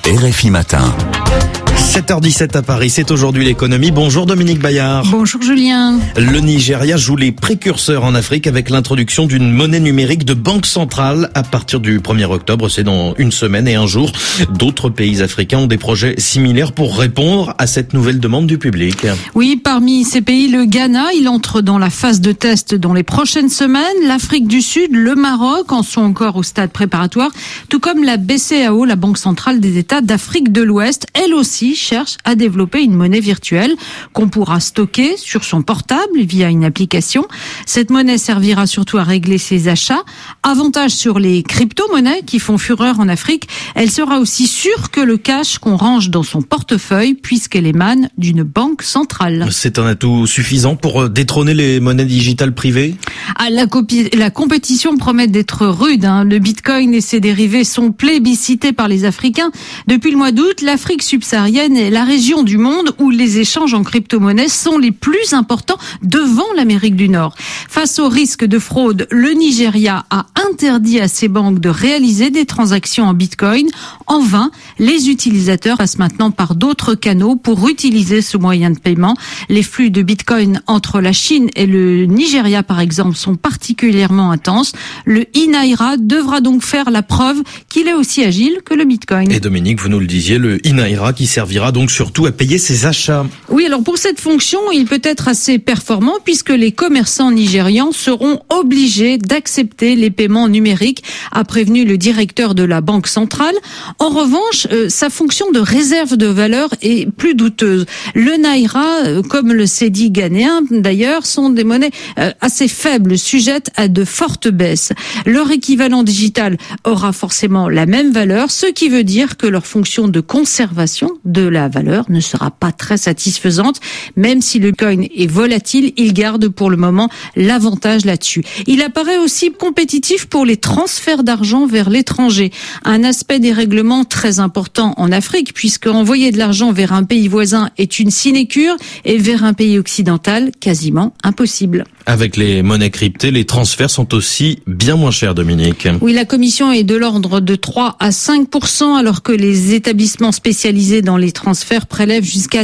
RFI Matin. 7h17 à Paris, c'est aujourd'hui l'économie. Bonjour Dominique Bayard. Bonjour Julien. Le Nigeria joue les précurseurs en Afrique avec l'introduction d'une monnaie numérique de banque centrale à partir du 1er octobre. C'est dans une semaine et un jour. D'autres pays africains ont des projets similaires pour répondre à cette nouvelle demande du public. Oui, parmi ces pays, le Ghana, il entre dans la phase de test dans les prochaines semaines. L'Afrique du Sud, le Maroc en sont encore au stade préparatoire, tout comme la BCAO, la Banque centrale des États d'Afrique de l'Ouest. Elle aussi cherche à développer une monnaie virtuelle qu'on pourra stocker sur son portable via une application. Cette monnaie servira surtout à régler ses achats. Avantage sur les crypto-monnaies qui font fureur en Afrique, elle sera aussi sûre que le cash qu'on range dans son portefeuille puisqu'elle émane d'une banque centrale. C'est un atout suffisant pour détrôner les monnaies digitales privées ? La compétition promet d'être rude. Le bitcoin et ses dérivés sont plébiscités par les Africains. Depuis le mois d'août, l'Afrique subsaharienne est la région du monde où les échanges en crypto-monnaie sont les plus importants devant l'Amérique du Nord. Face au risque de fraude, le Nigeria a interdit à ses banques de réaliser des transactions en bitcoin. En vain, les utilisateurs passent maintenant par d'autres canaux pour utiliser ce moyen de paiement. Les flux de bitcoin entre la Chine et le Nigeria, par exemple, sont particulièrement intenses. Le e-Naira devra donc faire la preuve qu'il est aussi agile que le bitcoin. Et Dominique, vous nous le disiez, le e-Naira qui servira donc surtout à payer ses achats. Oui, alors pour cette fonction, il peut être assez performant puisque les commerçants nigérians seront obligés d'accepter les paiements numériques, a prévenu le directeur de la Banque centrale. En revanche, sa fonction de réserve de valeur est plus douteuse. Le Naira, comme le cedi ghanéen d'ailleurs, sont des monnaies assez faibles, sujettes à de fortes baisses. Leur équivalent digital aura forcément la même valeur, ce qui veut dire que leur fonction de conservation de la valeur ne sera pas très satisfaisante. Même si le coin est volatile, il garde pour le moment l'avantage là-dessus. Il apparaît aussi compétitif pour les transferts d'argent vers l'étranger. Un aspect des règlements très important en Afrique, puisque envoyer de l'argent vers un pays voisin est une sinécure et vers un pays occidental, quasiment impossible. Avec les monnaies cryptées, les transferts sont aussi bien moins chers, Dominique. Oui, la commission est de l'ordre de 3 à 5%, alors que les établissements spécialisés dans les transferts prélèvent jusqu'à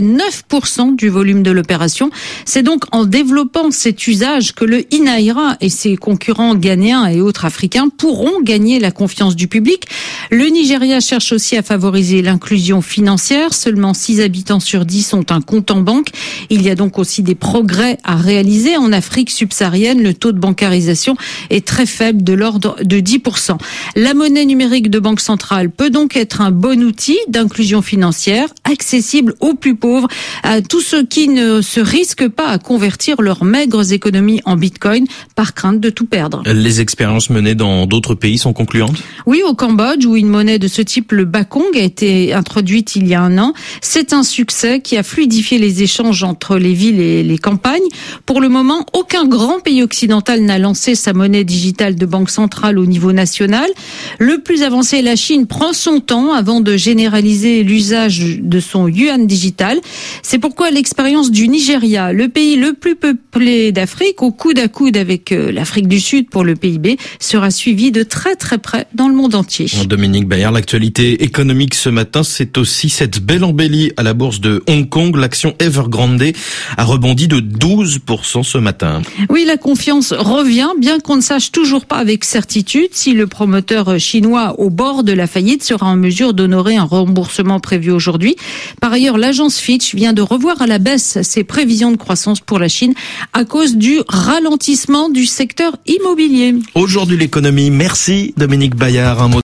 9% du volume de l'opération. C'est donc en développant cet usage que le e-Naira et ses concurrents ghanéens et autres africains pourront gagner la confiance du public. Le Nigeria cherche aussi à favoriser l'inclusion financière. Seulement 6 habitants sur 10 ont un compte en banque. Il y a donc aussi des progrès à réaliser. En Afrique subsaharienne, le taux de bancarisation est très faible, de l'ordre de 10%. La monnaie numérique de banque centrale peut donc être un bon outil d'inclusion financière, accessible aux plus pauvres, à tous ceux qui ne se risquent pas à convertir leurs maigres économies en bitcoin par crainte de tout perdre. Les expériences menées dans d'autres pays sont concluantes ? Oui, au Cambodge, où une monnaie de ce type, le bakong, a été introduite il y a un an. C'est un succès qui a fluidifié les échanges entre les villes et les campagnes. Pour le moment, aucun grand pays occidental n'a lancé sa monnaie digitale de banque centrale au niveau national. Le plus avancé, la Chine, prend son temps avant de généraliser l'usage de son yuan digital. C'est pourquoi l'expérience du Nigeria, le pays le plus peuplé d'Afrique, au coude à coude avec l'Afrique du Sud pour le PIB, sera suivie de très très près dans le monde entier. Dominique Bayard, l'actualité économique ce matin, c'est aussi cette belle embellie à la bourse de Hong Kong. L'action Evergrande a rebondi de 12% ce matin. Oui, la confiance revient, bien qu'on ne sache toujours pas avec certitude si le promoteur chinois au bord de la faillite sera en mesure d'honorer un remboursement prévu aujourd'hui. Par ailleurs, l'agence Fitch vient de revoir à la baisse ses prévisions de croissance pour la Chine à cause du ralentissement du secteur immobilier. Aujourd'hui l'économie, merci Dominique Bayard. Un mot